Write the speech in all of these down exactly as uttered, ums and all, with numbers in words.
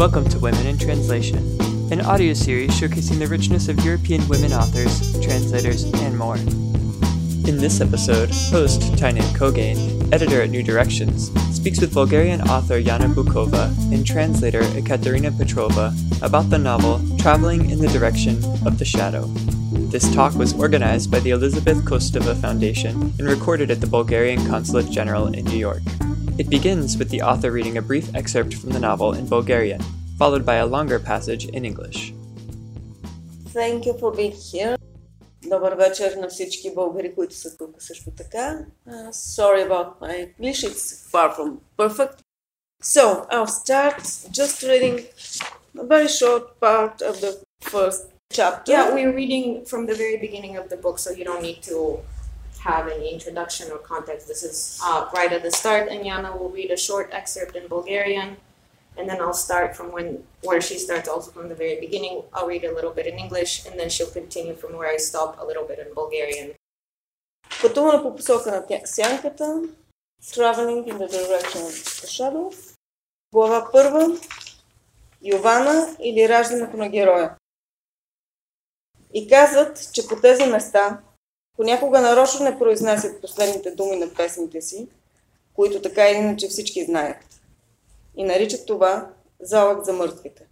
Welcome to Women in Translation, an audio series showcasing the richness of European women authors, translators, and more. In this episode, host Tanya Kogain, editor at New Directions, speaks with Bulgarian author Yana Bukova and translator Ekaterina Petrova about the novel Traveling in the Direction of the Shadow. This talk was organized by the Elizabeth Kostova Foundation and recorded at the Bulgarian Consulate General in New York. It begins with the author reading a brief excerpt from the novel in Bulgarian, followed by a longer passage in English. Thank you for being here. Добър вечер на всички българи, които са тук също така. Uh, sorry about my English, it's far from perfect. So, I'll start just reading a very short part of the first chapter. Yeah, we're reading from the very beginning of the book, so you don't need to have any introduction or context. This is uh, right at the start, and Yana will read a short excerpt in Bulgarian, and then I'll start from when where she starts, also from the very beginning. I'll read a little bit in English, and then she'll continue from where I stop a little bit in Bulgarian. Пътуване по посока на тя, сянката, Traveling in the Direction of the Shadow. Глава първа. Йована или раждането на героя. И казват, че по тези места понякога нарочно не произнасят последните думи на песните си, които така или иначе всички знаят. И наричат това залък за мъртвите.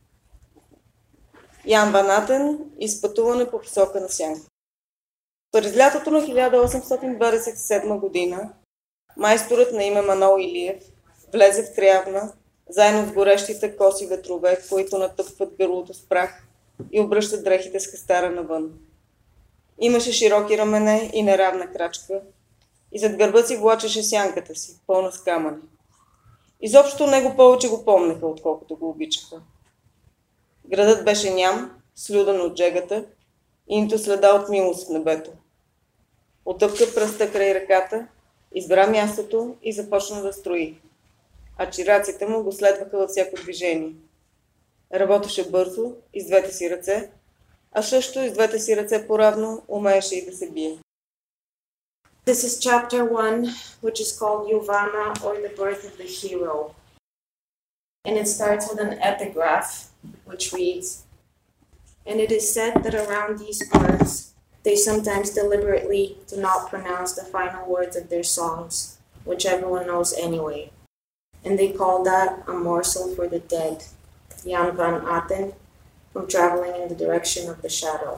Ян Ван Атен, изпътуване по посока на сянка. През лятото на хиляда осемстотин двадесет и седма година майсторът на име Манол Илиев влезе в Трявна, заедно с горещите коси ветрове, които натъпват гърлото с прах и обръщат дрехите с хастара навън. Имаше широки рамене и неравна крачка и зад гърба си влачеше сянката си, пълна с камъни. Изобщо него повече го помнеха, отколкото го обичаха. Градът беше ням, слюдан от джегата и нито следа от милост в небето. Отъпка пръста край ръката, избра мястото и започна да строи. А чираците му го следваха във всяко движение. Работеше бързо и с двете си ръце, а също и с двете си ръце поравно умееше и да се бие. This is chapter one, which is called Yovana, or the Birth of the Hero. And it starts with an epigraph, which reads, "And it is said that around these parts, they sometimes deliberately do not pronounce the final words of their songs, which everyone knows anyway. And they call that a morsel for the dead." Jan Van Aten, from Traveling in the Direction of the Shadow.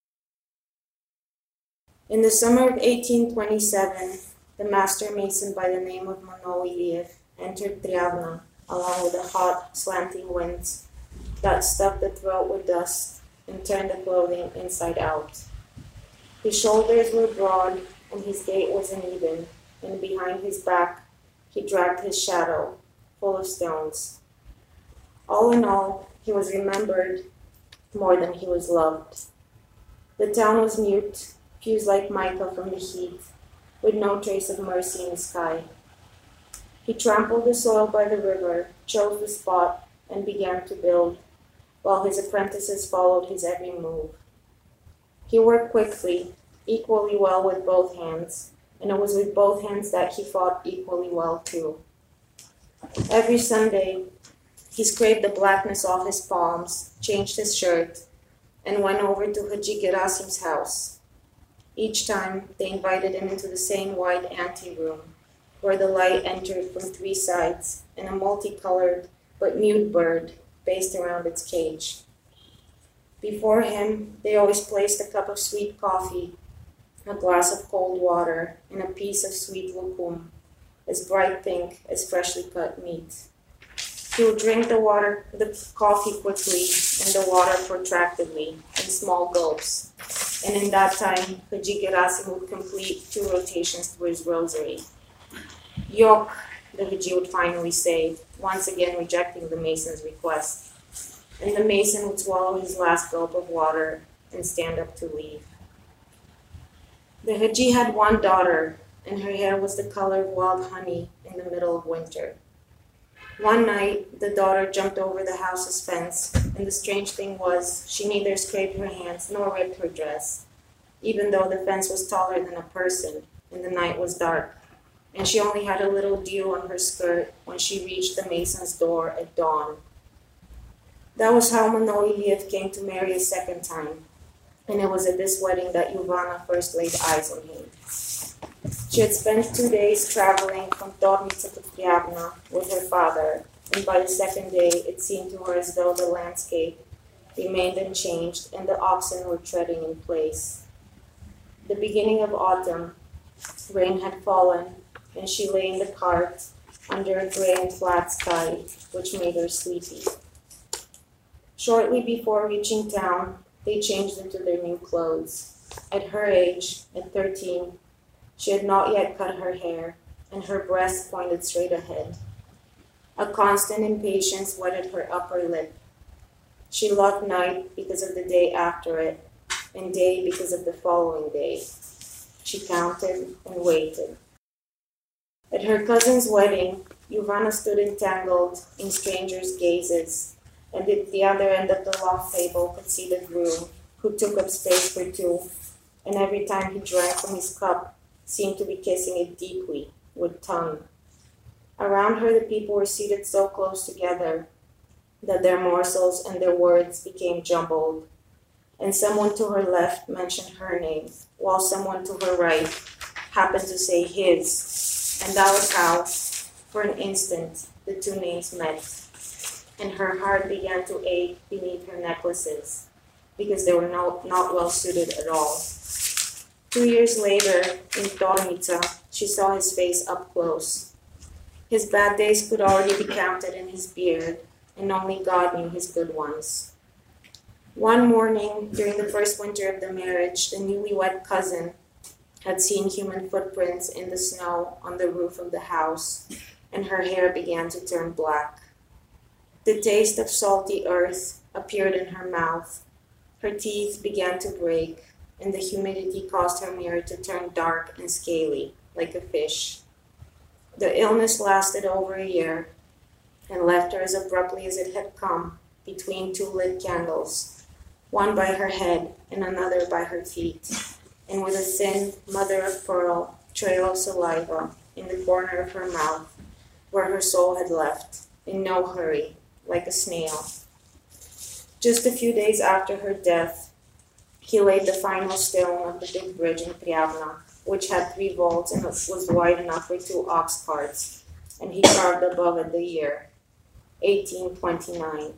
In the summer of eighteen twenty-seven, the master mason by the name of Manol Iliev entered Triavna, along with the hot, slanting winds that stuffed the throat with dust and turned the clothing inside out. His shoulders were broad, and his gait was uneven, and behind his back he dragged his shadow, full of stones. All in all, he was remembered more than he was loved. The town was mute, fused like mica from the heat, with no trace of mercy in the sky. He trampled the soil by the river, chose the spot, and began to build, while his apprentices followed his every move. He worked quickly, equally well with both hands, and it was with both hands that he fought equally well too. Every Sunday, he scraped the blackness off his palms, changed his shirt, and went over to Haji Gerasim's house. Each time, they invited him into the same wide anteroom, where the light entered from three sides, and a multicolored but mute bird based around its cage. Before him, they always placed a cup of sweet coffee, a glass of cold water, and a piece of sweet lokum, as bright pink as freshly cut meat. He would drink the water, the coffee quickly, and the water protractedly, in small gulps. And in that time, Haji Gerasim would complete two rotations through his rosary. Yok, the Haji would finally say, once again rejecting the mason's request. And the mason would swallow his last gulp of water and stand up to leave. The Haji had one daughter, and her hair was the color of wild honey in the middle of winter. One night, the daughter jumped over the house's fence, and the strange thing was she neither scraped her hands nor ripped her dress, even though the fence was taller than a person and the night was dark, and she only had a little dew on her skirt when she reached the mason's door at dawn. That was how Manoe Ilief came to marry a second time, and it was at this wedding that Jovana first laid eyes on him. She had spent two days traveling from Dornica to Triavna with her father, and by the second day it seemed to her as though the landscape remained unchanged and the oxen were treading in place. The beginning of autumn, rain had fallen, and she lay in the cart under a gray and flat sky, which made her sleepy. Shortly before reaching town, they changed into their new clothes. At her age, at thirteen, she had not yet cut her hair, and her breast pointed straight ahead. A constant impatience wetted her upper lip. She loved night because of the day after it, and day because of the following day. She counted and waited. At her cousin's wedding, Jovana stood entangled in strangers' gazes, and at the other end of the long table could see the groom, who took up space for two, and every time he drank from his cup, seemed to be kissing it deeply, with tongue. Around her the people were seated so close together that their morsels and their words became jumbled, and someone to her left mentioned her name, while someone to her right happened to say his, and that was how, for an instant, the two names met, and her heart began to ache beneath her necklaces, because they were no, not well suited at all. Two years later, in Dornica, she saw his face up close. His bad days could already be counted in his beard, and only God knew his good ones. One morning, during the first winter of the marriage, the newlywed cousin had seen human footprints in the snow on the roof of the house, and her hair began to turn black. The taste of salty earth appeared in her mouth. Her teeth began to break, and the humidity caused her mirror to turn dark and scaly, like a fish. The illness lasted over a year, and left her as abruptly as it had come, between two lit candles, one by her head and another by her feet, and with a thin mother-of-pearl trail of saliva in the corner of her mouth, where her soul had left, in no hurry, like a snail. Just a few days after her death, he laid the final stone of the big bridge in Triavna, which had three vaults and was wide enough for two ox carts, and he carved above it the year, eighteen twenty-nine.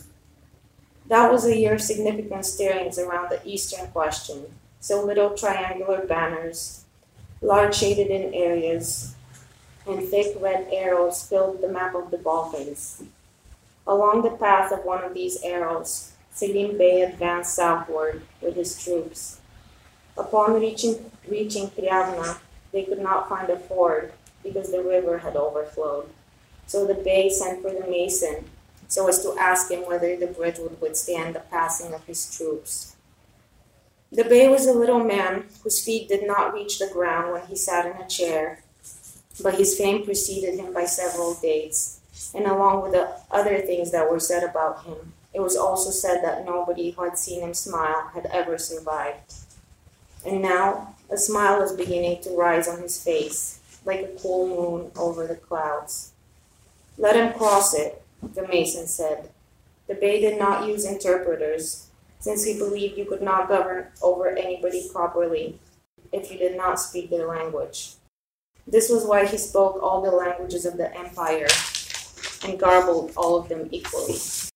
That was a year of significant stirrings around the Eastern question, so little triangular banners, large shaded in areas, and thick red arrows filled the map of the Balkans. Along the path of one of these arrows, Selim Bey advanced southward with his troops. Upon reaching, reaching Triavna, they could not find a ford because the river had overflowed. So the Bey sent for the mason so as to ask him whether the bridge would withstand the passing of his troops. The Bey was a little man whose feet did not reach the ground when he sat in a chair, but his fame preceded him by several days, and along with the other things that were said about him, it was also said that nobody who had seen him smile had ever survived. And now, a smile was beginning to rise on his face, like a cool moon over the clouds. "Let him cross it," the mason said. The Bey did not use interpreters, since he believed you could not govern over anybody properly if you did not speak their language. This was why he spoke all the languages of the empire and garbled all of them equally.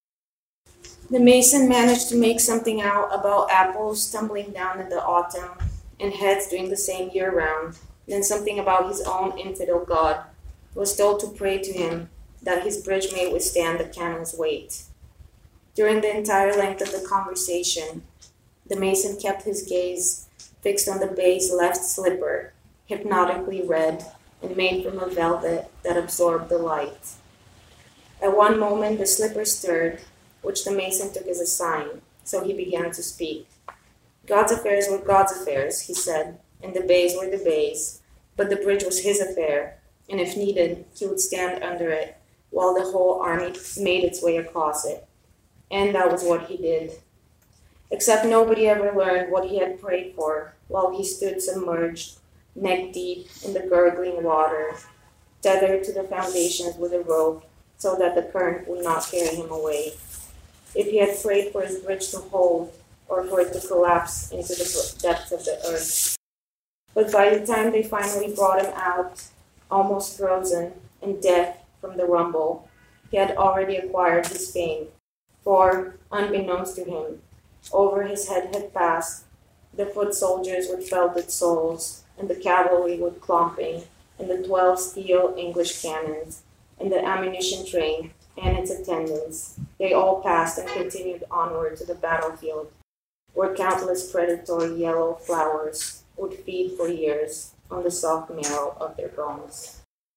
The mason managed to make something out about apples tumbling down in the autumn and heads during the same year round, then something about his own infidel god, was told to pray to him that his bridge may withstand the cannon's weight. During the entire length of the conversation, the mason kept his gaze fixed on the Bey's left slipper, hypnotically red and made from a velvet that absorbed the light. At one moment the slipper stirred, which the mason took as a sign, so he began to speak. God's affairs were God's affairs, he said, and the Bey's were the Bey's, but the bridge was his affair, and if needed, he would stand under it while the whole army made its way across it. And that was what he did. Except nobody ever learned what he had prayed for while he stood submerged, neck deep in the gurgling water, tethered to the foundations with a rope so that the current would not carry him away. if he had prayed for his bridge to hold or for it to collapse into the depths of the earth. But by the time they finally brought him out, almost frozen in death from the rumble, he had already acquired his fame, for, unbeknownst to him, over his head had passed the foot soldiers with felted soles, and the cavalry with clomping, and the twelve steel English cannons, and the ammunition train and its attendants. They all passed and continued onward to the battlefield, where countless predatory yellow flowers would feed for years on the soft marrow of their bones.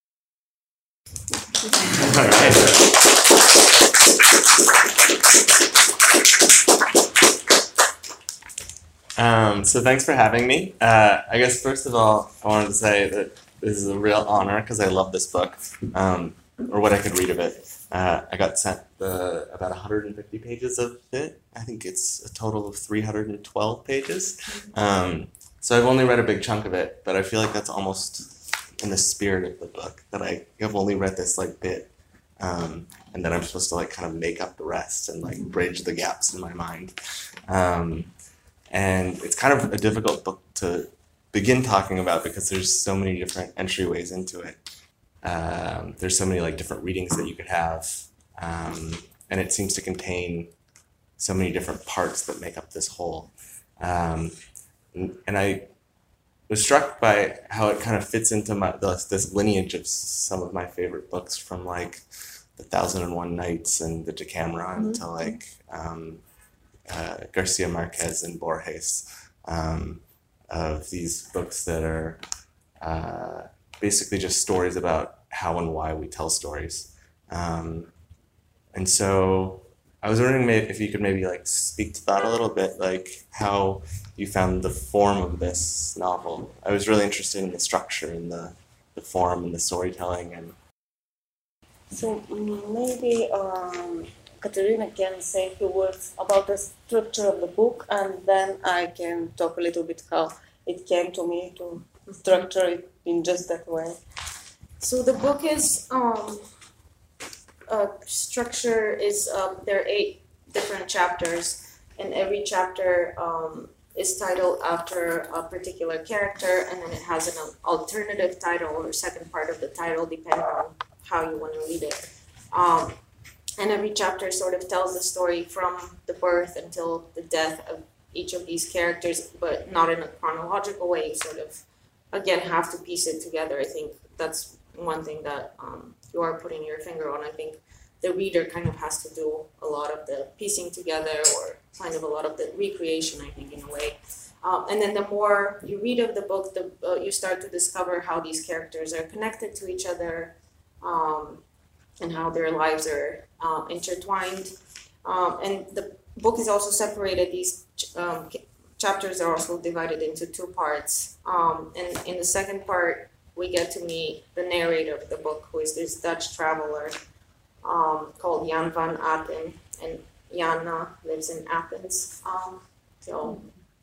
Um, so thanks for having me. Uh, I guess first of all, I wanted to say that this is a real honor because I love this book, um, or what I could read of it. Uh, I got sent the, about one hundred fifty pages of it. I think it's a total of three hundred twelve pages. Um, so I've only read a big chunk of it, but I feel like that's almost in the spirit of the book, that I have only read this like bit, um, and then I'm supposed to like kind of make up the rest and like bridge the gaps in my mind. Um, and it's kind of a difficult book to begin talking about because there's so many different entryways into it. Um, there's so many like different readings that you could have, um, and it seems to contain so many different parts that make up this whole. Um, and, and I was struck by how it kind of fits into my this, this lineage of some of my favorite books, from like The Thousand and One Nights and the Decameron mm-hmm. to like um, uh, Garcia Marquez and Borges, um, of these books that are uh, basically just stories about how and why we tell stories. Um, and so I was wondering maybe if you could maybe like speak to that a little bit, like how you found the form of this novel. I was really interested in the structure and the, the form and the storytelling. And so maybe um, Katerina can say a few words about the structure of the book, and then I can talk a little bit how it came to me to structure it in just that way. So the book is um, uh, structure is uh, there are eight different chapters, and every chapter um, is titled after a particular character, and then it has an alternative title or second part of the title depending on how you want to read it. Um, and every chapter sort of tells the story from the birth until the death of each of these characters, but not in a chronological way. You sort of, again, have to piece it together. I think that's one thing that um, you are putting your finger on. I think the reader kind of has to do a lot of the piecing together, or kind of a lot of the recreation, I think, in a way. Um, and then the more you read of the book, the uh, you start to discover how these characters are connected to each other, um, and how their lives are uh, intertwined. Um, and the book is also separated. These um, chapters are also divided into two parts. Um, and in the second part, we get to meet the narrator of the book, who is this Dutch traveler um, called Jan van Aten. And Jana lives in Athens. Um, so,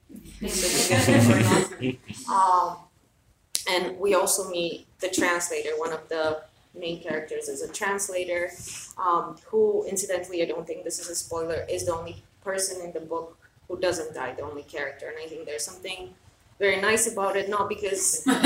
um, and we also meet the translator. One of the main characters is a translator, um, who, incidentally, I don't think this is a spoiler, is the only person in the book who doesn't die, the only character. And I think there's something very nice about it, not because... no,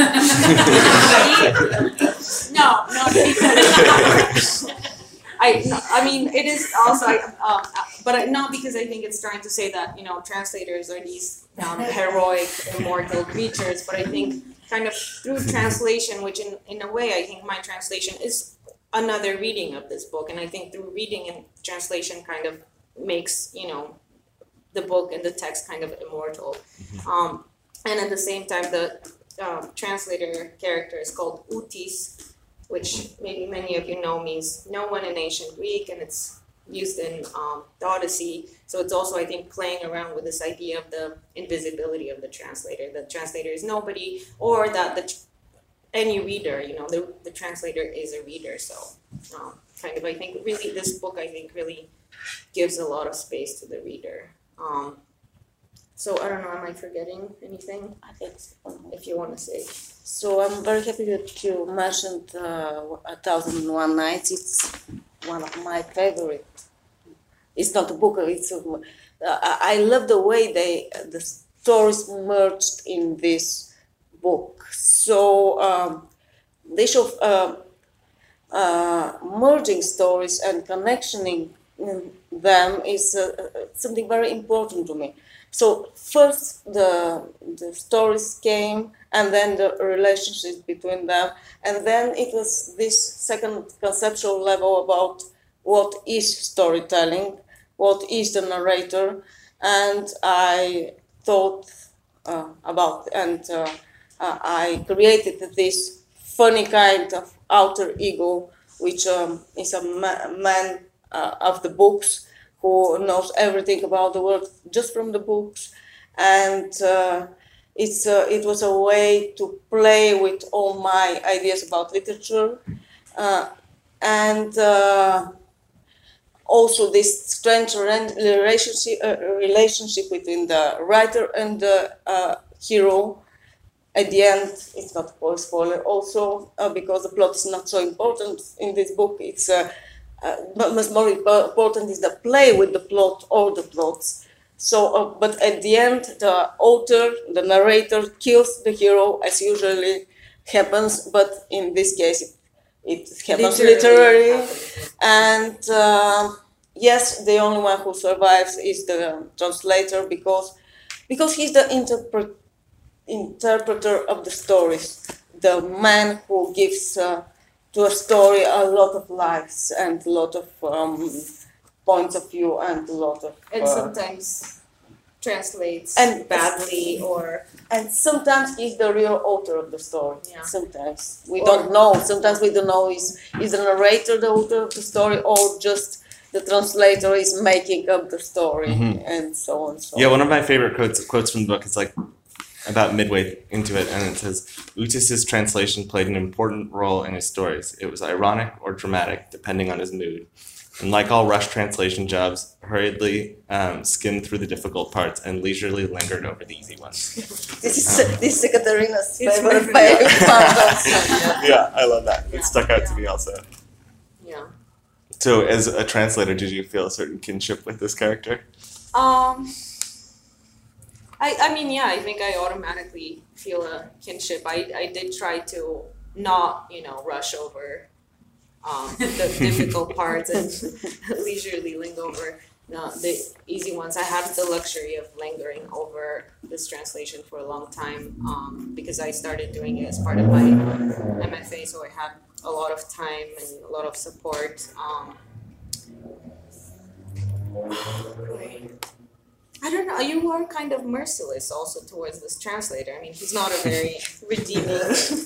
not because... I, no, I mean, it is also, um, but not because I think it's trying to say that, you know, translators are these um, heroic, immortal creatures, but I think kind of through translation, which in, in a way, I think my translation is another reading of this book. And I think through reading and translation kind of makes, you know, the book and the text kind of immortal. Um, and at the same time, the um, translator character is called Utis, which maybe many of you know means no one in ancient Greek, and it's used in um, the Odyssey. So it's also, I think, playing around with this idea of the invisibility of the translator. The translator is nobody, or that the any reader, you know, the, the translator is a reader. So um, kind of, I think, really, this book, I think, really gives a lot of space to the reader. Um, so I don't know, am I forgetting anything? I think so. If you want to say. So I'm very happy that you mentioned uh, A Thousand and One Nights. It's one of my favorite it's not a book. It's a, uh, I love the way they the stories merged in this book. So um, they show uh, uh, merging stories and connectioning them is uh, something very important to me. So first the the stories came, and then the relationships between them, and then it was this second conceptual level about what is storytelling, what is the narrator, and I thought uh, about and uh, uh, I created this funny kind of alter ego, which um, is a ma- man uh, of the books who knows everything about the world just from the books, and uh, it's uh, it was a way to play with all my ideas about literature, uh, and uh, also this strange relationship uh, relationship between the writer and the uh, hero. At the end, it's not a spoiler. Also, uh, because the plot is not so important in this book, it's uh, uh, much more important is the play with the plot or the plots. So, uh, but at the end, the author, the narrator, kills the hero, as usually happens. But in this case, it, it happens literally. literally. And uh, yes, the only one who survives is the translator, because because he's the interpreter. interpreter of the stories, the man who gives uh, to a story a lot of lives and a lot of um, points of view and a lot of... And uh, sometimes translates and badly, or... And sometimes he's the real author of the story. Yeah. Sometimes. We Or- don't know. Sometimes we don't know is, is the narrator the author of the story, or just the translator is making up the story, Mhm. and so on. So Yeah, one of my favorite quotes quotes from the book is like about midway into it, and it says, Utis's translation played an important role in his stories. It was ironic or dramatic, depending on his mood. And like all rush translation jobs, hurriedly um, skimmed through the difficult parts and leisurely lingered over the easy ones. This is this is Katarina's It's favorite my favorite. favorite part also. Yeah. Yeah, I love that. Yeah. It stuck out to Yeah. me also. Yeah. So as a translator, did you feel a certain kinship with this character? Um, I, I mean, yeah, I think I automatically feel a kinship. I, I did try to not, you know, rush over um, the difficult parts and leisurely linger over uh, the easy ones. I had the luxury of lingering over this translation for a long time um, because I started doing it as part of my M F A, so I had a lot of time and a lot of support. Um, I don't know. You are kind of merciless also towards this translator. I mean, he's not a very redeeming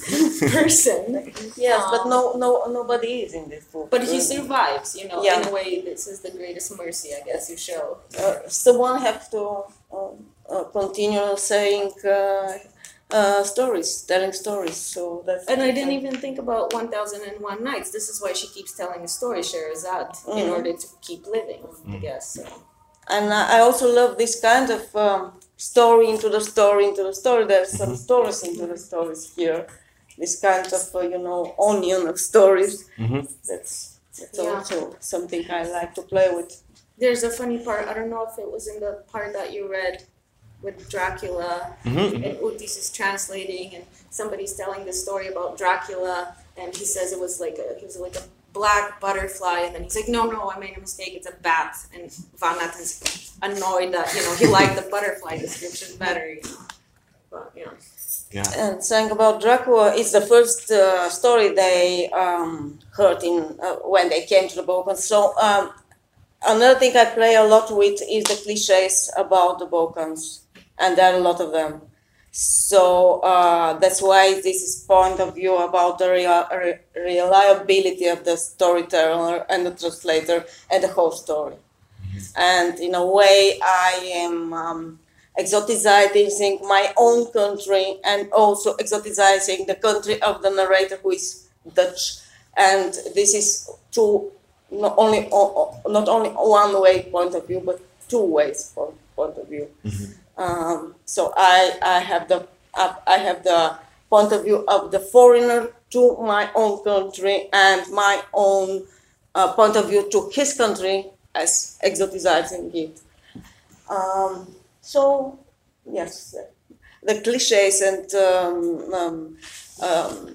person. Yes, Um, but no, no, nobody is in this book. But he survives, you know. Yeah. In a way, this is the greatest mercy, I guess, you show. Uh, someone have to uh, uh, continue saying uh, uh, stories, telling stories. So that's. And I didn't even think about one thousand one Nights. This is why she keeps telling a story, Sherazad, in Mhm. order to keep living, I guess. So. And I also love this kind of um, story into the story into the story. There's some stories into the stories here. This kind of uh, you know onion of stories. Mm-hmm. That's that's Yeah. also something I like to play with. There's a funny part. I don't know if it was in the part that you read with Dracula. Mm-hmm. And Utis is translating, and somebody's telling the story about Dracula, and he says it was like a, it was like a black butterfly, and then he's like, no, no, I made a mistake, it's a bat. And Van Natten's annoyed that, you know, he liked the butterfly description better, you know. But, you know. Yeah. And saying about Dracula, it's the first uh, story they um, heard in uh, when they came to the Balkans. So um, another thing I play a lot with is the cliches about the Balkans, and there are a lot of them. So uh, that's why this is point of view about the rea- re- reliability of the storyteller and the translator and the whole story. And in a way, I am um, exoticizing my own country and also exoticizing the country of the narrator, who is Dutch. And this is two, not only not only one way point of view, but two ways point point of view. Mm-hmm. Um, so I, I have the I have the point of view of the foreigner to my own country, and my own uh, point of view to his country as exoticizing it. Um, so, yes, the cliches and um, um, um,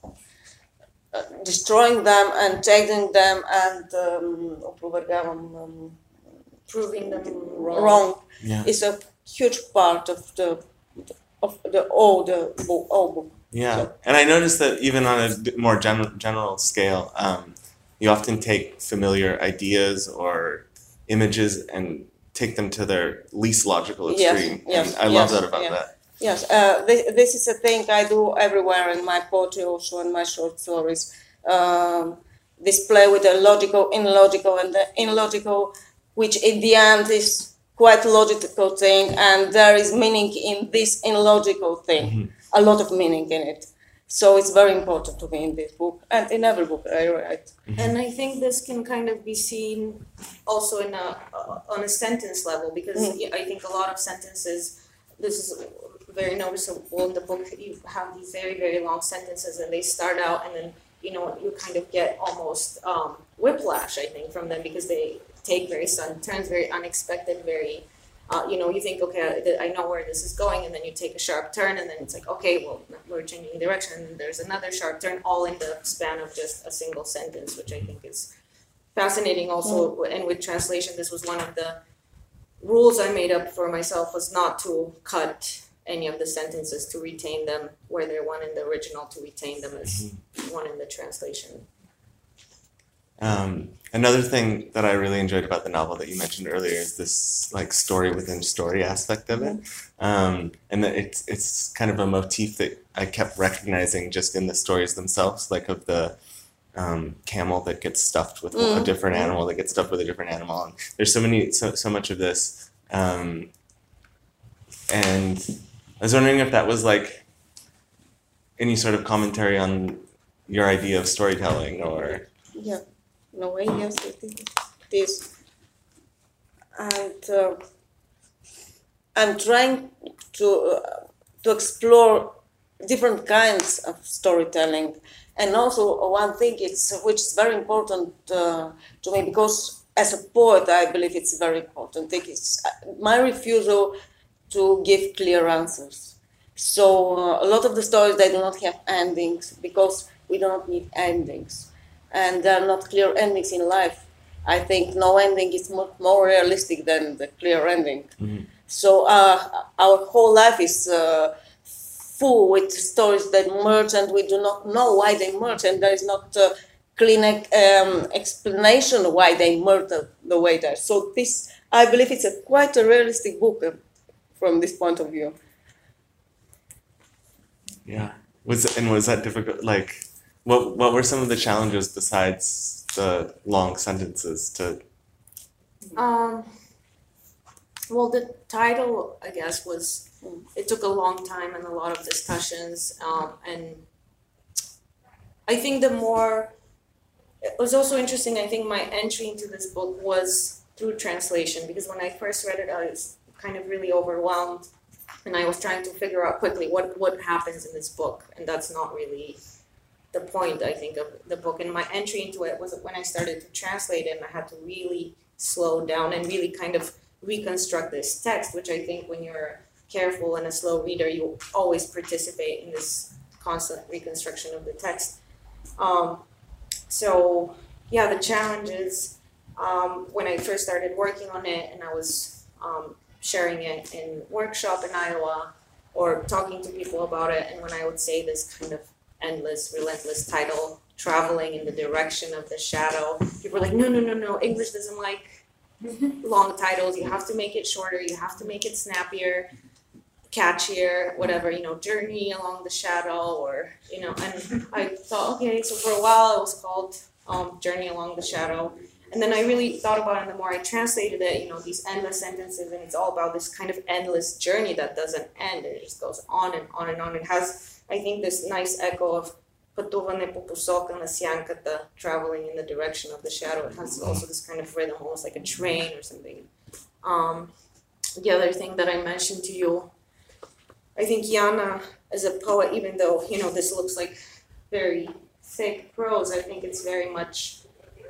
uh, destroying them and taking them and um, um, Proving them wrong, wrong Yeah. is a huge part of the of the old uh, book. Old book. Yeah, So- and I noticed that even on a d- more gen- general scale, um, you often take familiar ideas or images and take them to their least logical Yes, extreme. yes, and I love yes, that about yeah. that. Yes, uh, this, this is a thing I do everywhere in my poetry, also in my short stories. Um, this play with the logical, illogical, and the illogical, which in the end is quite logical thing, and there is meaning in this illogical thing, Mhm. a lot of meaning in it. So it's very important to me in this book and in every book I write. and I think this can kind of be seen also in a uh, on a sentence level, because Mm. I think a lot of sentences. This is very noticeable in the book. You have these very very long sentences, and they start out, and then you know you kind of get almost um, whiplash, I think, from them, because they take very sudden turns, very unexpected, very. Uh, you know, you think, okay, I, I know where this is going, and then you take a sharp turn, and then it's like, okay, well, we're changing direction, and then there's another sharp turn, all in the span of just a single sentence, which I think is fascinating also. And with translation, this was one of the rules I made up for myself, was not to cut any of the sentences, to retain them where they're one in the original, to retain them as one in the translation. Um, another thing that I really enjoyed about the novel that you mentioned earlier is this like story within story aspect of it, um, and that it's it's kind of a motif that I kept recognizing just in the stories themselves, like of the um, camel that gets stuffed with a Mm. different animal that gets stuffed with a different animal, and there's so many so so much of this, um, and I was wondering if that was like any sort of commentary on your idea of storytelling, or Yeah, no way, yes, it is. It is. And uh, I'm trying to uh, to explore different kinds of storytelling, and also one thing it's which is very important uh, to me, because as a poet I believe it's very important. It is my refusal to give clear answers. So uh, a lot of the stories, they do not have endings because we do not need endings, and there are not clear endings in life. I think no ending is more, more realistic than the clear ending. Mhm. So uh, our whole life is uh, full with stories that merge, and we do not know why they merge, and there is not a clean um, explanation why they merge the, the way they are. So this, I believe, it's a quite a realistic book uh, from this point of view. yeah, was and was that difficult? Like, what what were some of the challenges besides the long sentences to? Um, well, the title, I guess, was, it took a long time and a lot of discussions, um, and I think the more, it was also interesting, I think my entry into this book was through translation, because when I first read it, I was kind of really overwhelmed, and I was trying to figure out quickly what, what happens in this book, and that's not really the point, I think, of the book. And my entry into it was when I started to translate it, and I had to really slow down and really kind of reconstruct this text, which I think when you're careful and a slow reader, you always participate in this constant reconstruction of the text. Um, so, yeah, the challenge is um, when I first started working on it, and I was um, sharing it in workshop in Iowa or talking to people about it, and when I would say this kind of endless, relentless title, traveling in the direction of the shadow, people were like, no, no, no, no, English doesn't like long titles. You have to make it shorter. You have to make it snappier, catchier, whatever, you know, journey along the shadow, or, you know, and I thought, okay, so for a while it was called um, Journey Along the Shadow. And then I really thought about it, and the more I translated it, you know, these endless sentences, and it's all about this kind of endless journey that doesn't end, and it just goes on and on and on. It has, I think, this nice echo of Пътуване по посока на сянката, traveling in the direction of the shadow. It has also this kind of rhythm, almost like a train or something. Um, the other thing that I mentioned to you, I think Jana, as a poet, even though, you know, this looks like very thick prose, I think it's very much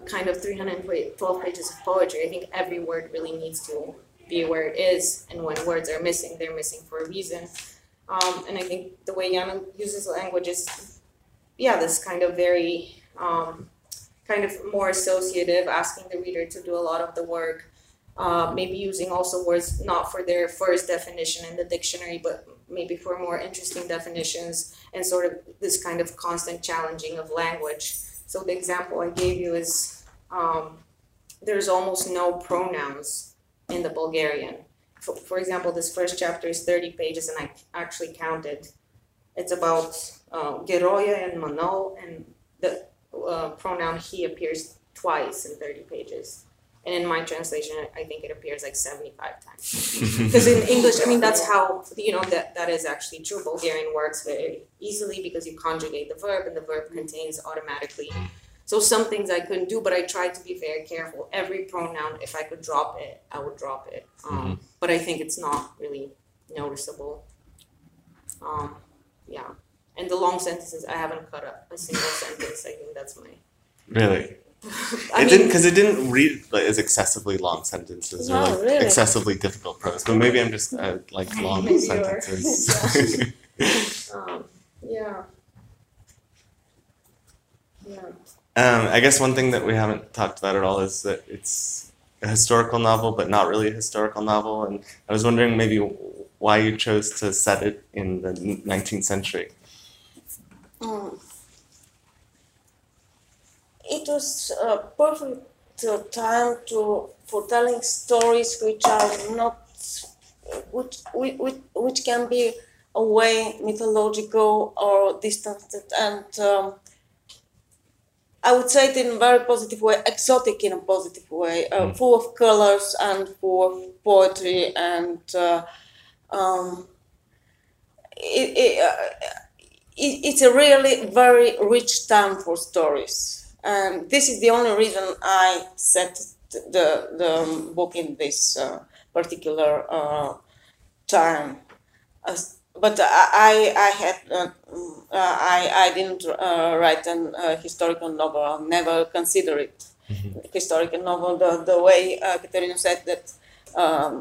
kind of three hundred twelve pages of poetry, I think every word really needs to be where it is, and when words are missing, they're missing for a reason. Um, and I think the way Jana uses language is, yeah, this kind of very, um, kind of more associative, asking the reader to do a lot of the work, uh, maybe using also words not for their first definition in the dictionary, but maybe for more interesting definitions, and sort of this kind of constant challenging of language. So the example I gave you is, um, there's almost no pronouns in the Bulgarian. For, for example, this first chapter is thirty pages, and I actually counted. It's about uh, Geroya and Mano, and the uh, pronoun he appears twice in thirty pages. And in my translation, I think it appears like seventy-five times. Because in English, I mean, that's how, you know, that, that is actually true. Bulgarian works very easily because you conjugate the verb, and the verb contains automatically. So some things I couldn't do, but I tried to be very careful. Every pronoun, if I could drop it, I would drop it. Um, mm-hmm. But I think it's not really noticeable. Um, yeah. And the long sentences, I haven't cut up a single sentence. I think that's my... Really? I it mean, didn't, because it didn't read like, as excessively long sentences No, or like really. excessively difficult prose. But maybe I'm just uh, like long Maybe you are. sentences. um, yeah. Yeah. Um, I guess one thing that we haven't talked about at all is that it's a historical novel, but not really a historical novel. And I was wondering maybe why you chose to set it in the nineteenth century. Mm. It was a perfect uh, time to for telling stories which are not, which which which can be away mythological or distanced, and um, I would say it in a very positive way, exotic in a positive way, uh, mm. full of colors and full of poetry, and uh, um, it, it, uh, it, it's a really very rich time for stories. And this is the only reason I set the the book in this uh, particular uh, time. As, but I I had uh, uh, I I didn't uh, write a uh, historical novel. I'll never consider it mm-hmm. historical novel. The the way uh, Katerina said that. Um,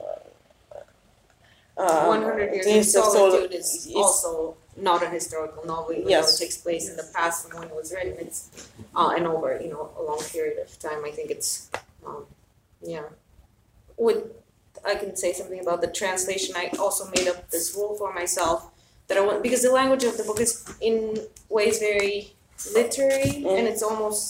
uh, One Hundred Years in Solitude is also not a historical novel, even yes. though it takes place in the past from when it was written. It's uh, and over, you know, a long period of time. I think it's, um, yeah. Would I can say something about the translation? I also made up this rule for myself that I want, because the language of the book is in ways very literary, mm. and it's almost,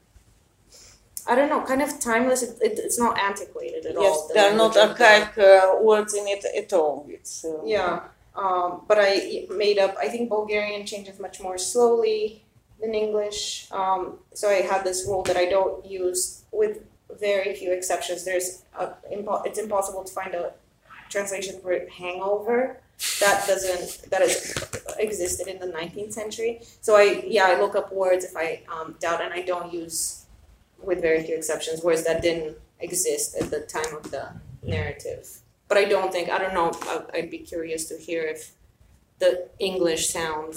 I don't know, kind of timeless. It, it, it's not antiquated at yes, all. Yes, there are not archaic uh, words in it at all. It's uh, yeah. Um, but I made up, I think Bulgarian changes much more slowly than English. Um, so I had this rule that I don't use, with very few exceptions. There's a, impo- It's impossible to find a translation for hangover that doesn't, that has existed in the nineteenth century. So I, yeah, I look up words if I um, doubt, and I don't use, with very few exceptions, words that didn't exist at the time of the narrative. But I don't think, I don't know, I'd be curious to hear if the English sounds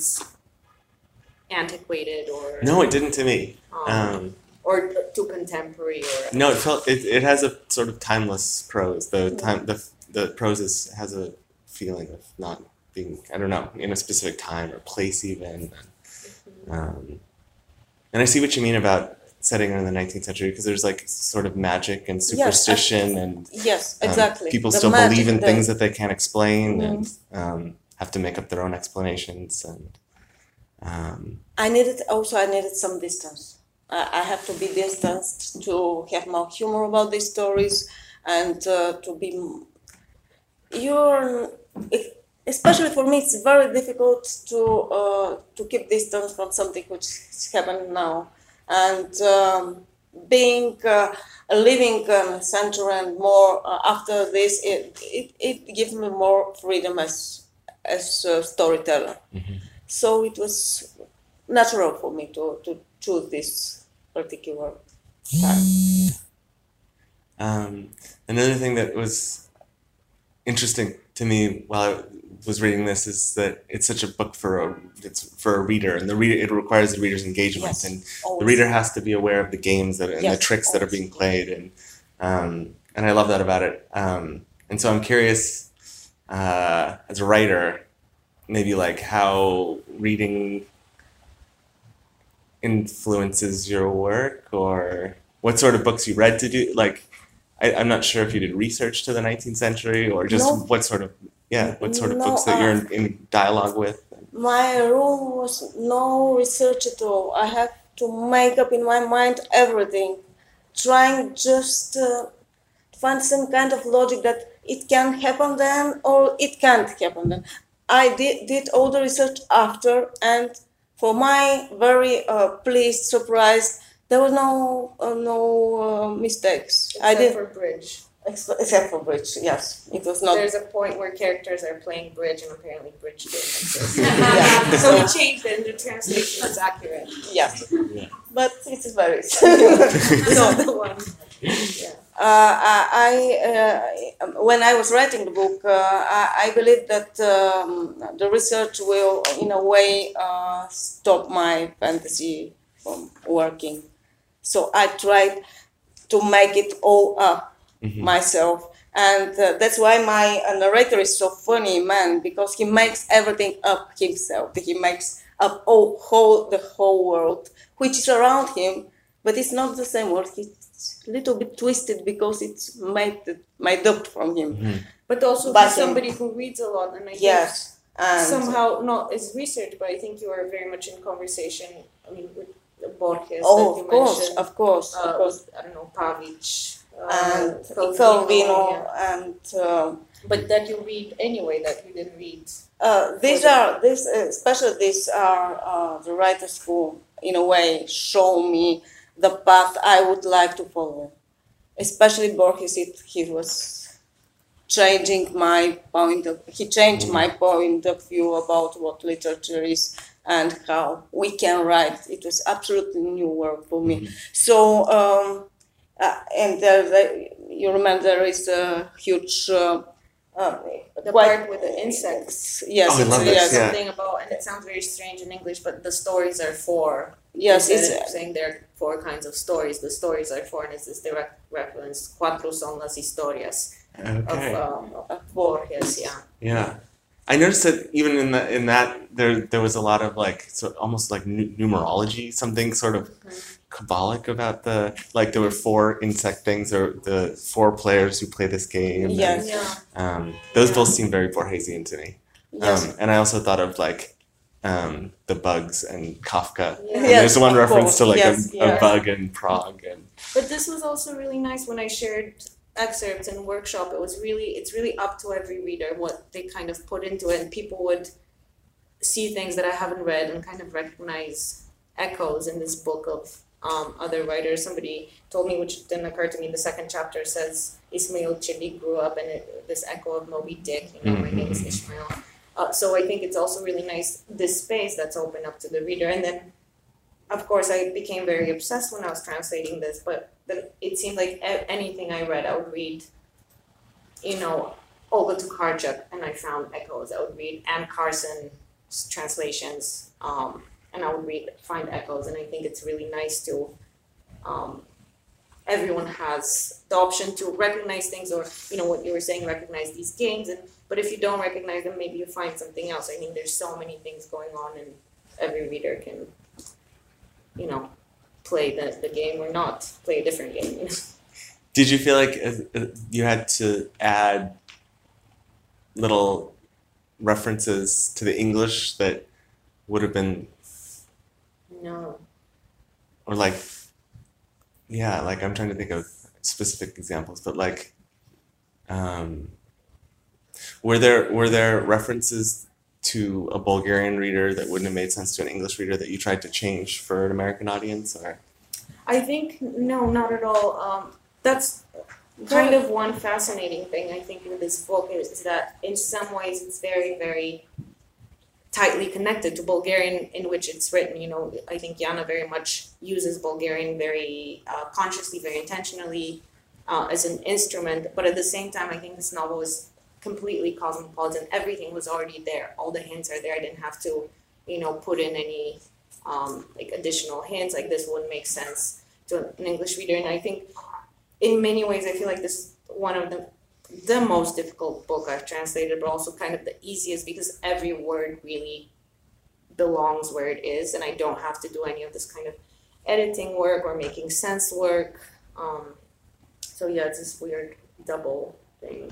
antiquated or... No, it didn't to me. Um, um, or too contemporary or... No, it felt, it, it has a sort of timeless prose. The time, the, the prose is, has a feeling of not being, I don't know, in a specific time or place even. Um, and I see what you mean about setting in the nineteenth century, because there's like sort of magic and superstition yes, and yes, exactly. Um, people the still magic, believe in the... things that they can't explain mm-hmm. and um, have to make up their own explanations. And um, I needed also I needed some distance. I, I have to be distanced to have more humor about these stories, and uh, to be. You're, especially for me, it's very difficult to uh, to keep distance from something which is happening now. And um, being uh, a living um, center and more uh, after this, it, it it gives me more freedom as as a storyteller. Mm-hmm. So it was natural for me to, to choose this particular time. Um, another thing that was interesting to me while I, was reading this is that it's such a book for a it's for a reader, and the reader it requires the reader's engagement, Yes, and always. the reader has to be aware of the games that and Yes, the tricks that are always. being played, and um, and I love that about it. Um, and so I'm curious, uh, as a writer, maybe like how reading influences your work, or what sort of books you read to do. Like, I, I'm not sure if you did research to the nineteenth century, or just No. what sort of yeah, what sort of No, books that you're uh, in, in dialogue with. My rule was no research at all. I had to make up in my mind everything, trying just uh, to find some kind of logic that it can happen then or it can't happen then. I did, did all the research after, and for my very uh, pleased surprise, there was no uh, no uh, mistakes. Except I did for bridge. except, except for bridge. Yes, it was not. There's a point where characters are playing bridge, and apparently bridge didn't exist. Yeah. So we changed it, and the translation is accurate. Yes, Yeah. but it is very. Not the one. Yeah. Uh, I, uh, when I was writing the book, uh, I, I believe that um, the research will, in a way, uh, stop my fantasy from working. So I tried to make it all up Mhm. myself, and uh, that's why my uh, narrator is so funny, man, because he makes everything up himself. He makes up all whole the whole world, which is around him, but it's not the same world. It's a little bit twisted because it's made made up from him. Mhm. But also By he's him. somebody who reads a lot, and I think Yes, and somehow not as research, but I think you are very much in conversation. I mean, with Borges oh, that of you course, mentioned, of course, uh, of course, I don't know, Pavic, uh, and Calvino, Calvino, yeah. and. Uh, But that you read anyway, that you didn't read. Uh, these For the- are this, uh, especially these are uh, the writers who, in a way, show me the path I would like to follow. Especially Borges, it, he was changing my point of. He changed my point of view about what literature is and how we can write. It was absolutely new work for me. So, um, uh, and there, there- you remember there is a huge. Uh, uh, The quite- part with the insects. Yes, Oh, I it's, love yes, this, yeah. Something about, and it sounds very strange in English, but the stories are four. yes, Instead it's of saying there are four kinds of stories, the stories are four, and it's this direct reference. Cuatro son las historias of, Okay. um, of Borges, yeah. Yeah, I noticed that even in the in that there there was a lot of like so almost like nu- numerology, something sort of Kabbalic about the like there were four insect things or the four players who play this game. and, Yes. Yeah. um, those Yeah. both seem very Borgesian to me. yes. Um, and I also thought of like um, the bugs and Kafka. Yeah. And Yes, there's one of reference course. to like Yes, a, a yeah. bug in Prague and But this was also really nice when I shared excerpts and workshop. It was really, it's really up to every reader what they kind of put into it, and people would see things that I haven't read and kind of recognize echoes in this book of um, other writers. Somebody told me, which didn't occur to me, the second chapter says Ismail Chili grew up in it, this echo of Moby Dick, you know, my name is Ishmael. Uh, so I think it's also really nice, this space that's open up to the reader. And then, of course, I became very obsessed when I was translating this, but then it seemed like a- anything I read, I would read, you know, Olga Tokarczuk, and I found echoes. I would read Anne Carson's translations, um, and I would read, find echoes. And I think it's really nice to, um, everyone has the option to recognize things, or, you know, what you were saying, recognize these games. And but if you don't recognize them, maybe you find something else. I think there's so many things going on, and every reader can, you know, play the, the game or not play a different game. You know? Did you feel like uh, uh, you had to add little references to the English that would have been, No. or like, yeah, like I'm trying to think of specific examples, but like, um, were there were there references to a Bulgarian reader that wouldn't have made sense to an English reader that you tried to change for an American audience, or? I think, no, not at all. Um, that's kind of one fascinating thing I think in this book is, is that in some ways it's very, very tightly connected to Bulgarian in which it's written. You know, I think Jana very much uses Bulgarian very uh, consciously, very intentionally uh, as an instrument, but at the same time I think this novel is completely cosmopolitan. Everything was already there. All the hints are there. I didn't have to, you know, put in any um, like additional hints. Like this wouldn't make sense to an English reader. And I think in many ways, I feel like this is one of the the most difficult book I've translated, but also kind of the easiest because every word really belongs where it is, and I don't have to do any of this kind of editing work or making sense work. Um, so yeah, it's this weird double thing.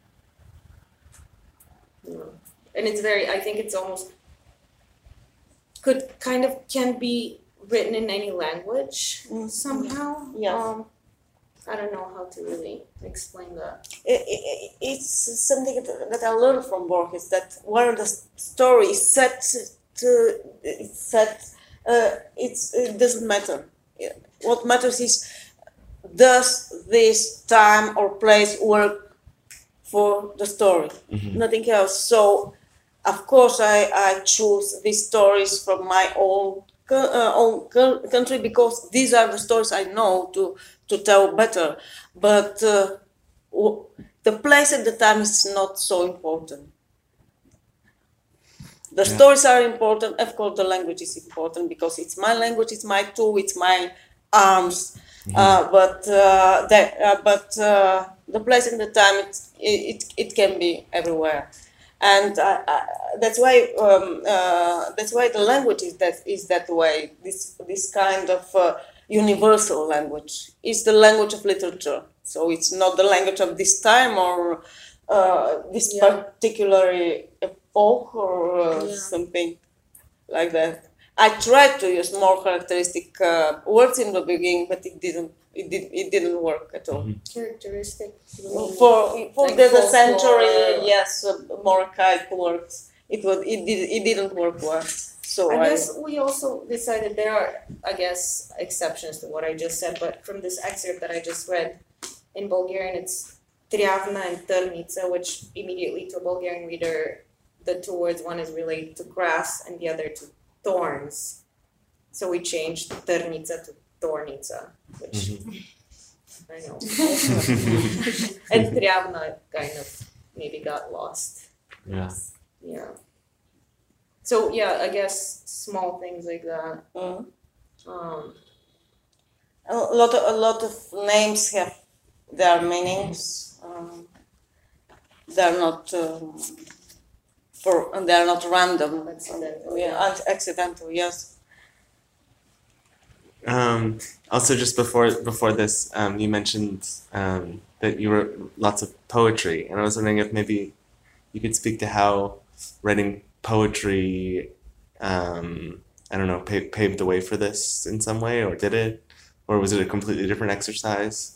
Yeah. And it's very, I think it's almost, could kind of, can be written in any language Mm. somehow. Yes. Um, I don't know how to really explain that. It, it, it's something that that I learned from Borges, that where the story is set to it's set, uh, it's, it doesn't matter. Yeah. What matters is, does this time or place work for the story? Mhm. Nothing else. So, of course, I, I choose these stories from my own co- uh, own co- country because these are the stories I know to to tell better. But uh, w- the place at the time is not so important. The Yeah. stories are important. Of course, the language is important because it's my language, it's my tool, it's my arms. Uh, but uh, that, uh, but uh, the place and the time, it it, it can be everywhere, and uh, uh, that's why um, uh, that's why the language is that is that way. This this kind of uh, universal language is the language of literature. So it's not the language of this time or uh, this Yeah. particular epoch or uh, Yeah. something like that. I tried to use more characteristic uh, words in the beginning, but it didn't. It did. It didn't work at all. Characteristic. you mean? For for Like the, the folklore. century, yes, uh, more archaic words. It was. It did. It didn't work well. So I I, guess we also decided there are, I guess, exceptions to what I just said, but from this excerpt that I just read in Bulgarian, it's Triavna and Târniță, which immediately to a Bulgarian reader, the two words, one is related to grass and the other to thorns. So we changed Târniță to Torniță, which I know. And Triavna kind of maybe got lost. Yeah. Yeah. So yeah, I guess small things like that. Mm. Um, a lot of a lot of names have their meanings. Um, they're not um, for. They're not random. Accidental, Yeah, yeah. ac- accidental. Yes. Um, also, just before before this, um, you mentioned um, that you wrote lots of poetry, and I was wondering if maybe you could speak to how writing poetry, um, I don't know, pa- paved the way for this in some way, or did it, or was it a completely different exercise?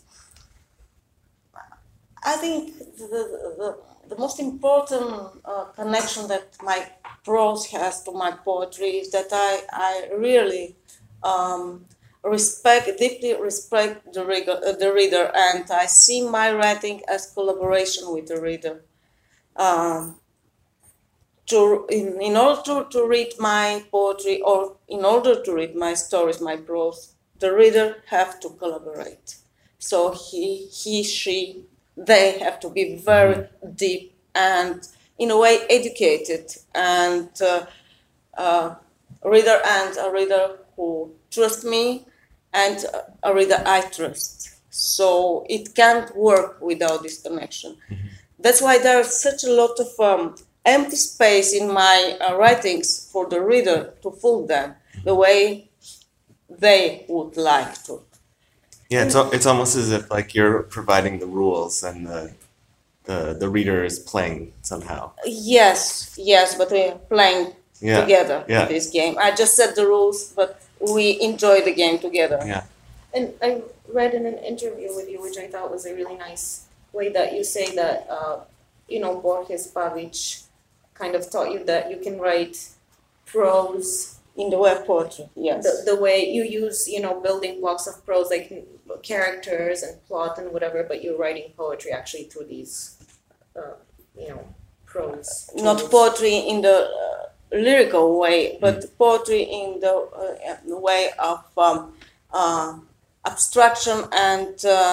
I think the, the, the most important uh, connection that my prose has to my poetry is that I, I really um, respect, deeply respect the, reader, uh, the reader, and I see my writing as collaboration with the reader. Um, to, in, in order to, to read my poetry or in order to read my stories, my prose, the reader have to collaborate. So he, he, she, they have to be very deep and, in a way, educated, and uh, uh, a reader and a reader who trust me, and a reader I trust. So it can't work without this connection. That's why there's such a lot of um, empty space in my uh, writings for the reader to fill them the way they would like to. Yeah, it's al- it's almost as if like you're providing the rules and the the the reader is playing somehow. Yes, yes, but we're playing Yeah. together Yeah. in this game. I just set the rules, but we enjoy the game together. Yeah. and I read in an interview with you, which I thought was a really nice way that you say that, uh, you know, Borges Pavic kind of taught you that you can write prose In the way of poetry, yes. the, the way you use, you know, building blocks of prose, like characters and plot and whatever, but you're writing poetry actually through these, uh, you know, prose. Not tools. poetry in the uh, lyrical way, but poetry in the uh, in the way of um, uh, abstraction and uh,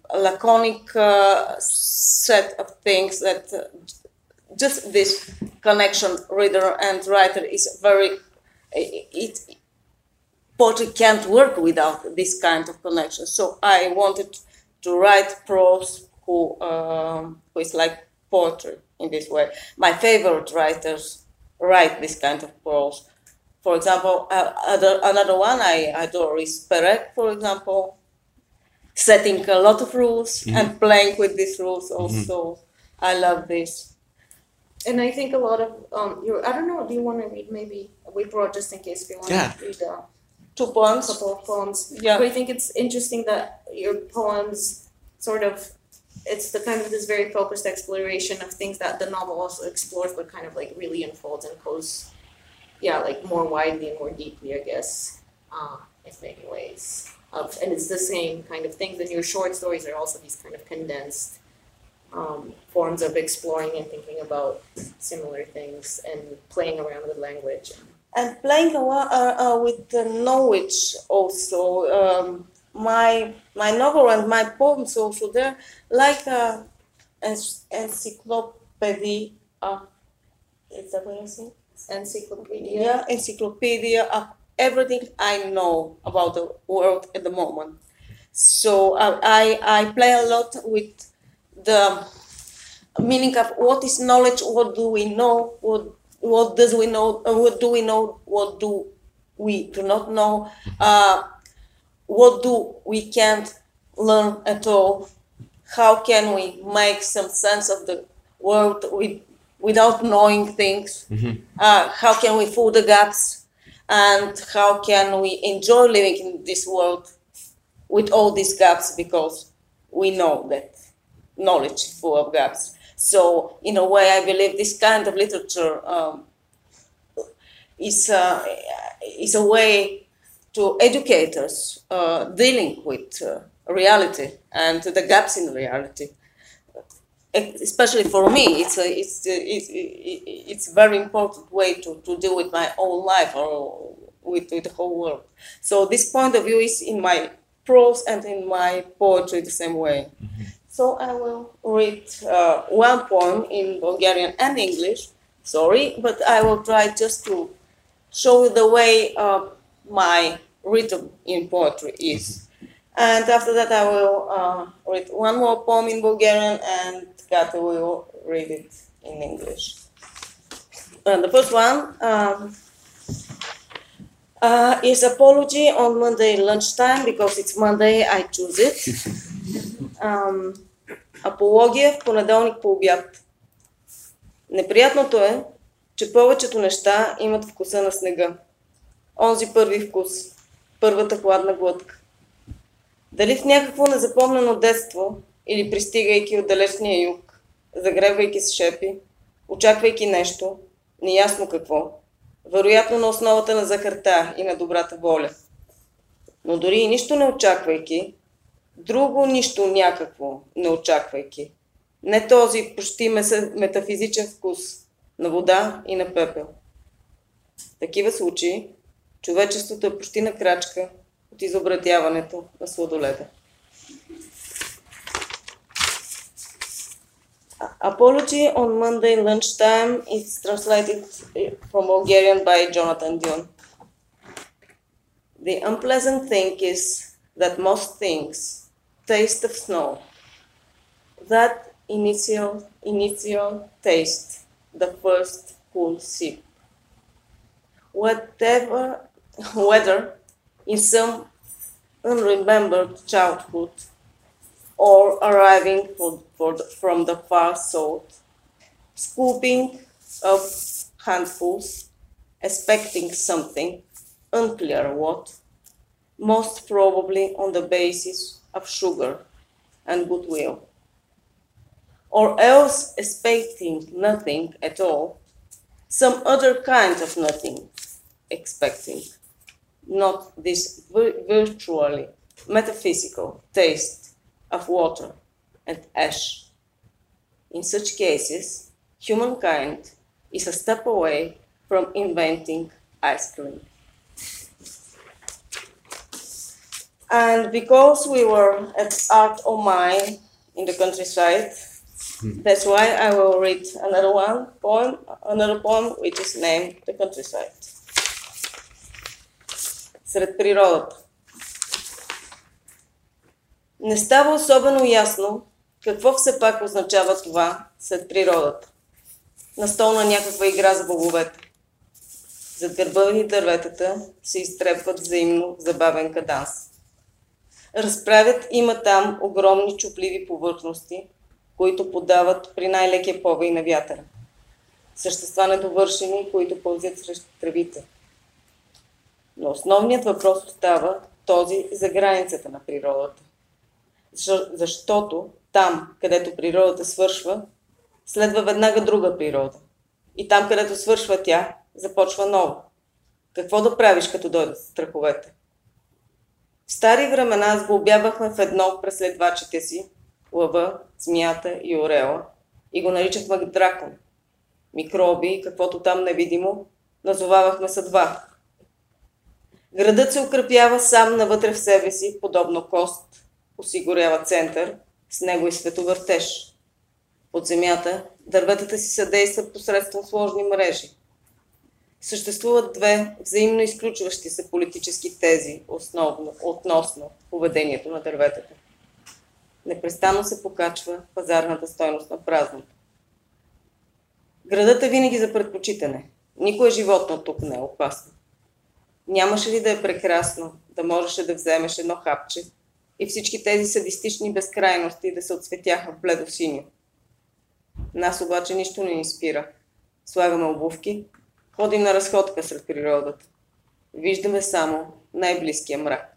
laconic uh, set of things that uh, just this connection, reader and writer, is very, it, poetry can't work without this kind of connection. So I wanted to write prose who, um, who is like poetry in this way. My favorite writers write this kind of prose. For example, uh, other, another one I adore is Perec, for example, setting a lot of rules mm-hmm. and playing with these rules also. Mm-hmm. I love this. And I think a lot of, um, your, I don't know, do you want to read maybe, we brought just in case if you want yeah. to read uh, two poems. A couple of poems. Yeah. But I think it's interesting that your poems sort of, it's the kind of this very focused exploration of things that the novel also explores, but kind of like really unfolds and goes, yeah, like more widely and more deeply, I guess, uh, in many ways. Of, and it's the same kind of things. And your short stories are also these kind of condensed um, forms of exploring and thinking about similar things and playing around with language. And playing around, uh, uh, with the knowledge also. Um, my my novel and my poems also, they're like an encyclopedia. Uh, is that what you say? Encyclopedia. Yeah, encyclopedia of everything I know about the world at the moment. So uh, I I play a lot with the meaning of what is knowledge, what do we know, what what does we know, uh, what do we know, what do we do not know, uh, what do we can't learn at all, how can we make some sense of the world with, without knowing things, mm-hmm. uh, how can we fill the gaps, and how can we enjoy living in this world with all these gaps, because we know that knowledge is full of gaps. So in a way, I believe this kind of literature um, is, uh, is a way to educate us uh, dealing with uh, reality and the gaps in reality. Especially for me, it's a, it's, a, it's, it's a very important way to, to deal with my own life or with, with the whole world. So this point of view is in my prose and in my poetry the same way. Mm-hmm. So I will read uh, one poem in Bulgarian and English. Sorry, but I will try just to show you the way uh, my rhythm in poetry is. And after that I will uh, read one more poem in Bulgarian and Kata will read it in English. And the first one um, uh, is Apology on Monday lunchtime, because it's Monday, I choose it. Um, Апология в понеделник по обяд. Неприятното е, че повечето неща имат вкуса на снега. Онзи първи вкус, първата хладна глътка. Дали в някакво незапомнено детство или пристигайки от далечния юг, загребвайки с шепи, очаквайки нещо, неясно какво, вероятно на основата на захарта и на добрата воля. Но дори и нищо не очаквайки, друго нищо някакво не очаквайки. Не този почти метафизичен вкус на вода и на пепел. В такива случаи човечеството е почти на крачка от изобретяването на сладоледа. Apology on Monday lunchtime is translated from Bulgarian by Jonathan Dion. The unpleasant thing is that most things taste of snow. That initial, initial taste, the first cool sip. Whatever, whether in some unremembered childhood or arriving for, for the, from the far south, scooping up handfuls, expecting something, unclear what, most probably on the basis of sugar and goodwill, or else expecting nothing at all, some other kind of nothing expecting, not this virtually metaphysical taste of water and ash. In such cases, humankind is a step away from inventing ice cream. And because we were at Art O' Mine in the countryside, hmm. that's why I will read another one poem, another poem which is named The Countryside. Сред природата. Не става особено ясно какво все пак означава това сред природата. Настолна някаква игра за боговете. Зад гърба ни дърветата се изтрепват взаимно в забавен каданс. Разправят има там огромни чупливи повърхности, които подават при най-лекия повей на вятъра. Същества недовършени, които пълзят срещу тръбите. Но основният въпрос остава този за границата на природата. Защото там, където природата свършва, следва веднага друга природа. И там, където свършва тя, започва нова. Какво да правиш, като дойдат страховете? В стари времена сглобявахме в едно преследвачите си, лъва, змията и орела, и го наричахме дракон. Микроби, каквото там невидимо, назовавахме съдба. Градът се укрепява сам навътре в себе си, подобно кост, осигурява център, с него и световъртеж. Под земята дърветата си съдействат посредством сложни мрежи. Съществуват две взаимно изключващи се политически тези основно, относно поведението на дърветата. Непрестанно се покачва пазарната стойност на празното. Градът е винаги за предпочитане. Никое животно тук не е опасно. Нямаше ли да е прекрасно, да можеше да вземеш едно хапче и всички тези садистични безкрайности да се отцветяха в бледо-синьо? Нас обаче нищо не ни спира. Слагаме обувки, ходим на разходка сред природата. Виждаме само най-близкия мрак.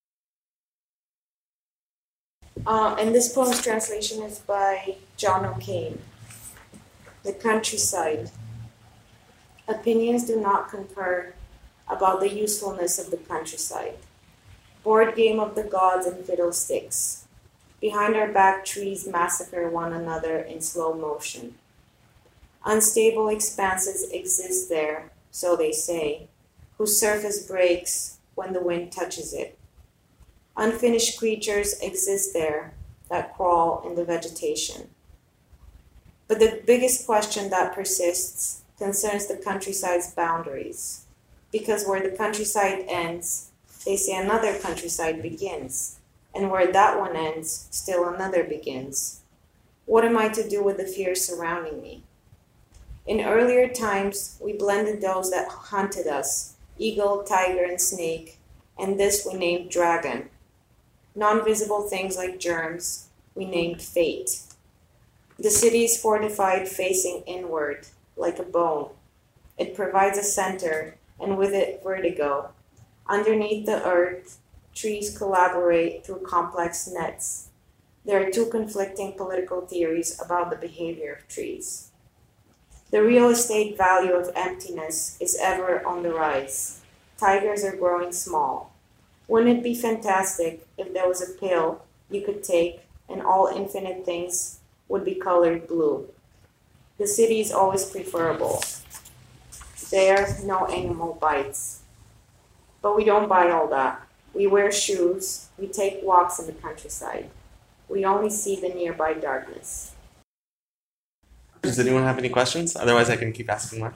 Uh, and this poem's translation is by John O'Kane. The Countryside. Opinions do not concur about the usefulness of the countryside. Board game of the gods and fiddlesticks. Behind our back, trees massacre one another in slow motion. Unstable expanses exist there, so they say, whose surface breaks when the wind touches it. Unfinished creatures exist there that crawl in the vegetation. But the biggest question that persists concerns the countryside's boundaries, because where the countryside ends, they say another countryside begins, and where that one ends, still another begins. What am I to do with the fears surrounding me? In earlier times, we blended those that hunted us, eagle, tiger, and snake, and this we named dragon. Non-visible things like germs, we named fate. The city is fortified facing inward, like a bone. It provides a center, and with it vertigo. Underneath the earth, trees collaborate through complex nets. There are two conflicting political theories about the behavior of trees. The real estate value of emptiness is ever on the rise. Tigers are growing small. Wouldn't it be fantastic if there was a pill you could take and all infinite things would be colored blue? The city is always preferable. There, no animal bites. But we don't buy all that. We wear shoes. We take walks in the countryside. We only see the nearby darkness. Does anyone have any questions? Otherwise, I can keep asking more.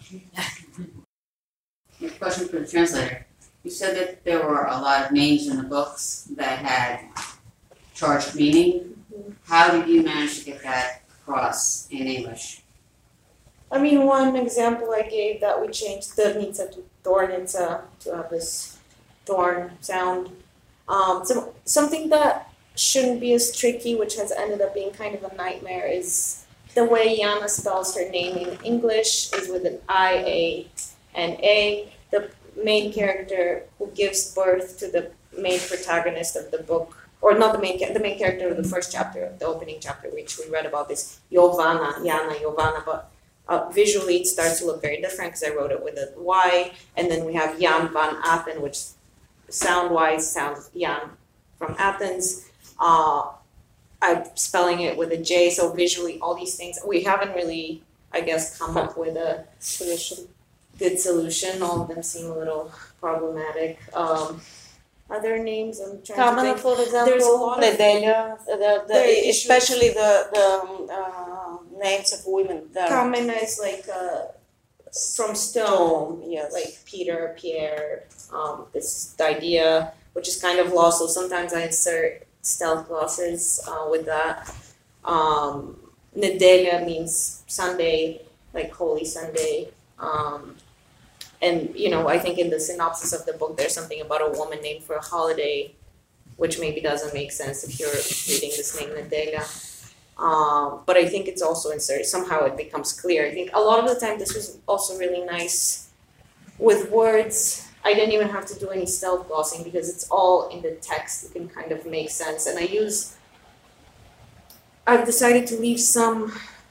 A question for the translator. You said that there were a lot of names in the books that had charged meaning. How did you manage to get that across in English? I mean, one example I gave that we changed Tărniță to Dorniță to have this thorn sound. Um, so something that shouldn't be as tricky, which has ended up being kind of a nightmare, is the way Jana spells her name in English is with an I, A, and A. The main character who gives birth to the main protagonist of the book, or not the main the main character of the first chapter, the opening chapter, which we read about this Jovana, Jana, Jovana, but uh, visually it starts to look very different because I wrote it with a Y, and then we have Jan van Aten, which sound-wise sounds Jan from Athens. Uh, I'm spelling it with a J, so visually all these things, we haven't really, I guess, come up with a solution. Good solution. All of them seem a little problematic. Um, other names. I'm trying to Kamena, think. for example, There's a lot of Nedelia, the, the, There are issues. especially the, the um, uh, names of women. There. Kamena is like uh, from stone, Stone, yes. like Peter, Pierre. Um, this is the idea, which is kind of lost. So sometimes I insert stealth glosses uh, with that. Um, Nedelia means Sunday, like Holy Sunday. Um, and, you know, I think in the synopsis of the book, there's something about a woman named for a holiday, which maybe doesn't make sense if you're reading this name, Nedelia. Um, but I think it's also inserted. Somehow it becomes clear. I think a lot of the time this was also really nice with words. I didn't even have to do any stealth glossing because it's all in the text. It can kind of make sense. And I use, I've decided to leave some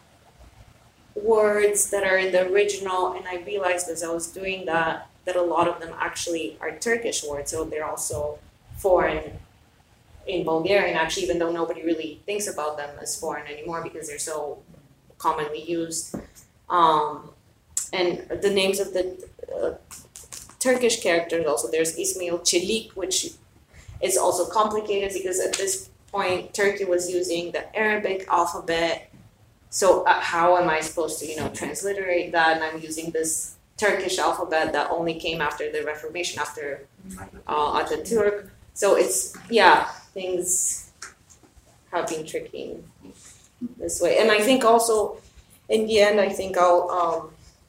words that are in the original, and I realized as I was doing that, that a lot of them actually are Turkish words, so they're also foreign in Bulgarian, actually, even though nobody really thinks about them as foreign anymore because they're so commonly used. Um, and the names of the uh, Turkish characters also, there's Ismail Çelik, which is also complicated because at this point Turkey was using the Arabic alphabet. So uh, how am I supposed to, you know, transliterate that? And I'm using this Turkish alphabet that only came after the Reformation, after uh, Atatürk. So it's, yeah, things have been tricky this way. And I think also, in the end, I think I'll, um,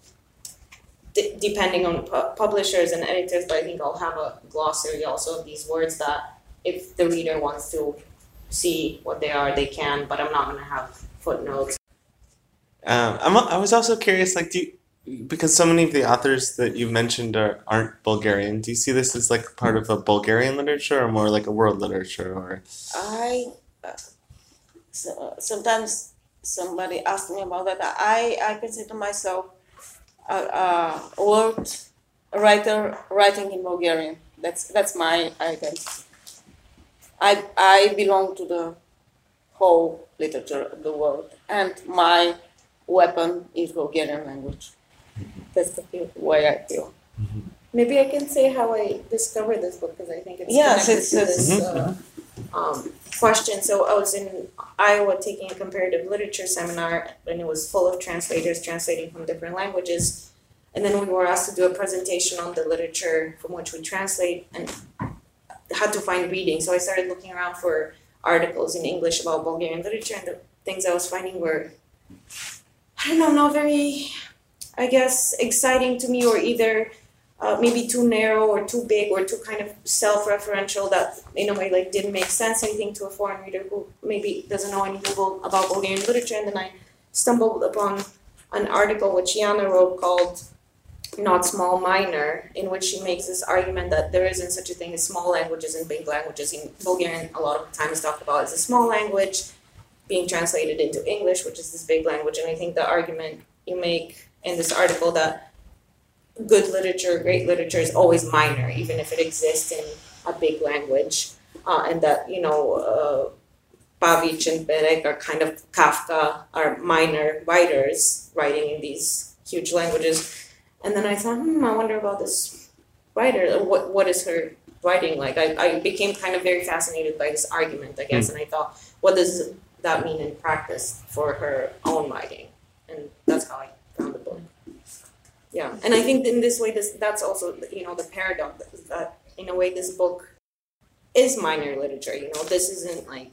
d- depending on pu- publishers and editors, but I think I'll have a glossary also of these words that if the reader wants to see what they are, they can, but I'm not going to have footnotes. Um, I'm, I was also curious, like, do you, because so many of the authors that you mentioned are, aren't Bulgarian, do you see this as like part of a Bulgarian literature or more like a world literature? Or I uh, so, sometimes somebody asks me about that. I, I consider myself a, a word writer writing in Bulgarian. That's that's my identity. I I belong to the whole literature of the world, and my weapon is Bulgarian language. That's the way I feel. Maybe I can say how I discovered this book because I think it's Yes, connected it's- to it's- this uh, um, question. So I was in Iowa taking a comparative literature seminar, and it was full of translators translating from different languages. And then we were asked to do a presentation on the literature from which we translate, and had to find reading. So I started looking around for articles in English about Bulgarian literature, and the things I was finding were, I don't know, not very, I guess, exciting to me, or either uh, maybe too narrow or too big or too kind of self-referential that in a way like didn't make sense anything to a foreign reader who maybe doesn't know anything about Bulgarian literature. And then I stumbled upon an article which Jana wrote called Not Small Minor, in which she makes this argument that there isn't such a thing as small languages and big languages. In Bulgarian, a lot of the time is talked about as a small language being translated into English, which is this big language. And I think the argument you make in this article that good literature, great literature is always minor, even if it exists in a big language, uh, and that, you know, uh, Pavic and Perec are kind of Kafka, are minor writers writing in these huge languages. And then I thought, hmm, I wonder about this writer. What what is her writing like? I, I became kind of very fascinated by this argument, I guess, mm. and I thought, what does that mean in practice for her own writing? And that's how I found the book. Yeah, and I think in this way, this that's also, you know, the paradox that in a way this book is minor literature. You know, this isn't like,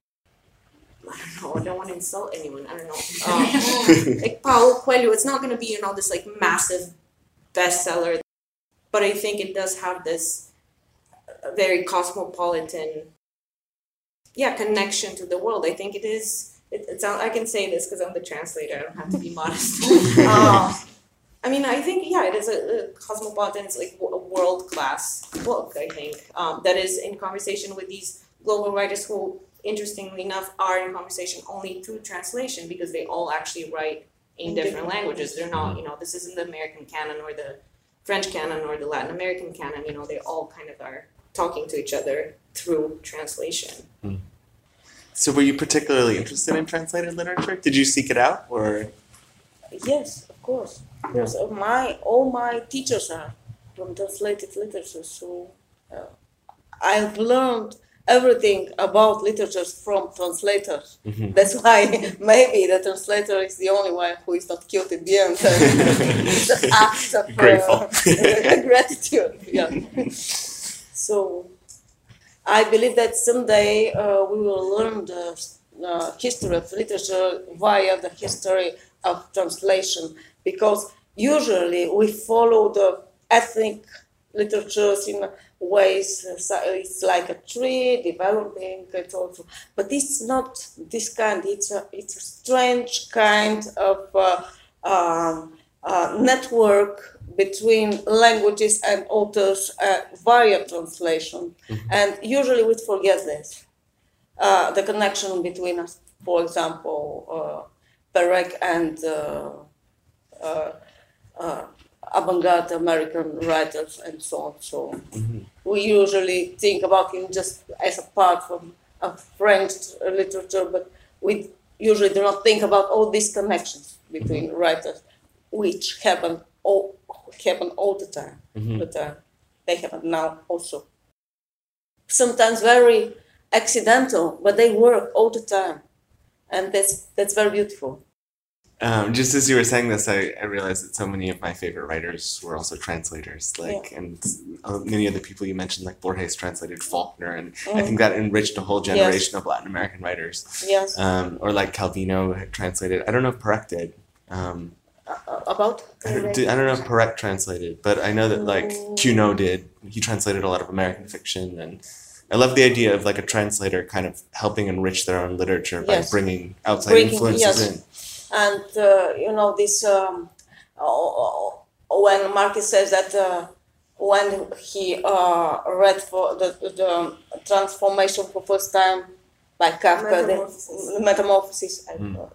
I don't know, I don't want to insult anyone. I don't know, um, like Paulo Coelho. It's not going to be, you know, this like massive bestseller, but I think it does have this very cosmopolitan, yeah, connection to the world. I think it is. It, it's I can say this because I'm the translator. I don't have to be modest. um, I mean, I think, yeah, it is a, a cosmopolitan, it's like a world-class book, I think, um, that is in conversation with these global writers who, interestingly enough, are in conversation only through translation because they all actually write in, in different, different languages. They're not, you know, this isn't the American canon or the French canon or the Latin American canon, you know, they all kind of are talking to each other through translation. Mm. So were you particularly interested in translated literature? Did you seek it out, or...? Yes, of course. Because of my all my teachers are from translated literature, so uh, I've learned everything about literature from translators. Mm-hmm. That's why maybe the translator is the only one who is not killed at the end. It's an act of Grateful. uh, gratitude. Yeah. So I believe that someday uh, we will learn the uh, history of literature via the history of translation, because usually we follow the ethnic literatures in ways, uh, so it's like a tree developing, it's also, but it's not this kind, it's a, it's a strange kind of uh, um, uh, network between languages and authors uh, via translation. Mm-hmm. And usually we forget this, uh, the connection between us, for example, uh, Perec and uh, uh, uh, avant-garde American writers and so on. So mm-hmm. we usually think about him just as a part from of French literature, but we usually do not think about all these connections between mm-hmm. writers, which happen all happen all the time. Mm-hmm. But uh, they happen now also. Sometimes very accidental, but they work all the time, and that's that's very beautiful. Um, just as you were saying this, I, I realized that so many of my favorite writers were also translators. Like, yeah. and uh, many of the people you mentioned, like Borges translated Faulkner, and mm. I think that enriched a whole generation yes. of Latin American writers. Yes. Um, or like Calvino had translated. I don't know if Perec did. Um, uh, about? I don't, I don't know if Perec translated, but I know that like Cuno did. He translated a lot of American fiction, and I love the idea of like a translator kind of helping enrich their own literature by yes. bringing outside Breaking, influences yes. in. And, uh, you know, this, um, uh, when Marquez says that uh, when he uh, read for the, the Transformation for first time by Kafka, Metamorphosis, the, Metamorphosis mm.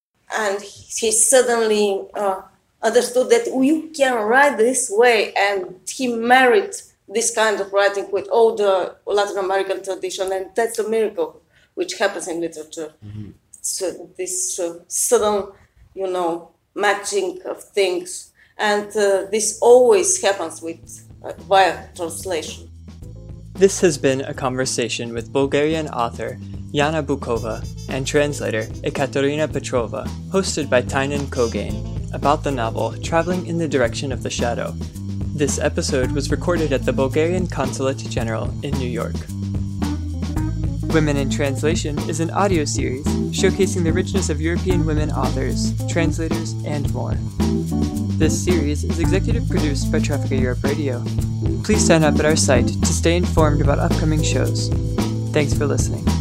and he suddenly uh, understood that you can write this way, and he married this kind of writing with all the Latin American tradition, and that's a miracle which happens in literature. Mm-hmm. So this uh, sudden, you know, matching of things, and uh, this always happens with uh, via translation. This has been a conversation with Bulgarian author Jana Bukova and translator Ekaterina Petrova, hosted by Tynan Kogain, about the novel Traveling in the Direction of the Shadow. This episode was recorded at the Bulgarian Consulate General in New York. Women in Translation is an audio series showcasing the richness of European women authors, translators, and more. This series is executive produced by Traffica Europe Radio. Please sign up at our site to stay informed about upcoming shows. Thanks for listening.